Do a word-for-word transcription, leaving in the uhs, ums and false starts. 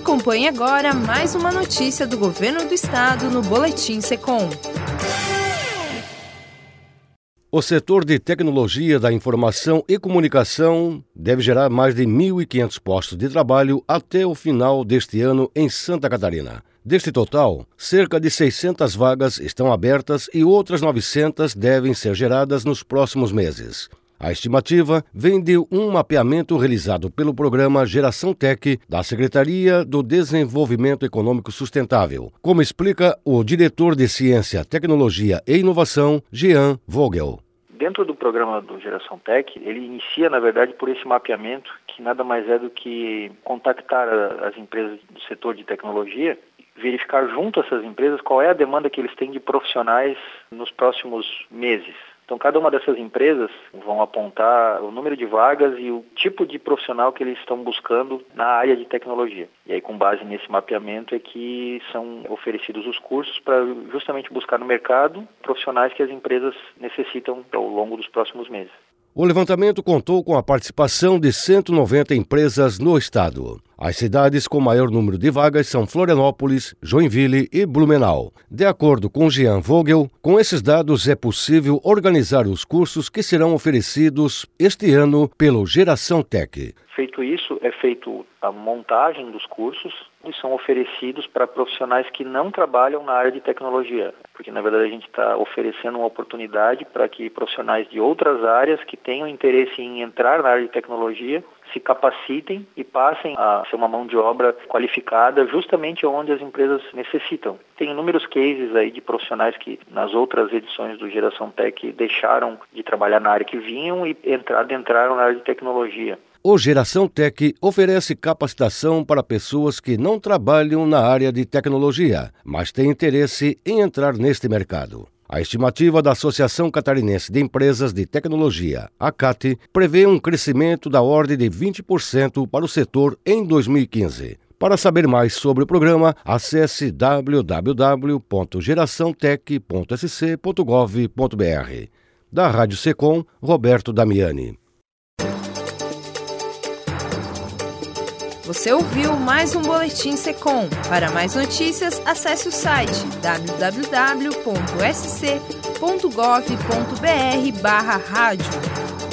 Acompanhe agora mais uma notícia do Governo do Estado no Boletim Secom. O setor de tecnologia da informação e comunicação deve gerar mais de mil e quinhentos postos de trabalho até o final deste ano em Santa Catarina. Deste total, cerca de seiscentas vagas estão abertas e outras novecentas devem ser geradas nos próximos meses. A estimativa vem de um mapeamento realizado pelo programa Geração Tech da Secretaria do Desenvolvimento Econômico Sustentável, como explica o diretor de Ciência, Tecnologia e Inovação, Jean Vogel. Dentro do programa do Geração Tech, ele inicia, na verdade, por esse mapeamento, que nada mais é do que contactar as empresas do setor de tecnologia, verificar junto a essas empresas qual é a demanda que eles têm de profissionais nos próximos meses. Então, cada uma dessas empresas vão apontar o número de vagas e o tipo de profissional que eles estão buscando na área de tecnologia. E aí, com base nesse mapeamento, é que são oferecidos os cursos para justamente buscar no mercado profissionais que as empresas necessitam ao longo dos próximos meses. O levantamento contou com a participação de cento e noventa empresas no estado. As cidades com maior número de vagas são Florianópolis, Joinville e Blumenau. De acordo com Jean Vogel, com esses dados é possível organizar os cursos que serão oferecidos este ano pelo Geração Tech. Feito isso, é feito a montagem dos cursos e são oferecidos para profissionais que não trabalham na área de tecnologia, porque na verdade a gente está oferecendo uma oportunidade para que profissionais de outras áreas que tenham interesse em entrar na área de tecnologia se capacitem e passem a ser uma mão de obra qualificada justamente onde as empresas necessitam. Tem inúmeros cases aí de profissionais que nas outras edições do Geração Tech deixaram de trabalhar na área que vinham e adentraram na área de tecnologia. O Geração Tech oferece capacitação para pessoas que não trabalham na área de tecnologia, mas têm interesse em entrar neste mercado. A estimativa da Associação Catarinense de Empresas de Tecnologia, a C A T, prevê um crescimento da ordem de vinte por cento para o setor em dois mil e quinze. Para saber mais sobre o programa, acesse w w w ponto geração tech ponto s c ponto gov ponto b r. Da Rádio Secom, Roberto Damiani. Você ouviu mais um Boletim Secom. Para mais notícias, acesse o site w w w ponto s c ponto gov ponto b r barra rádio.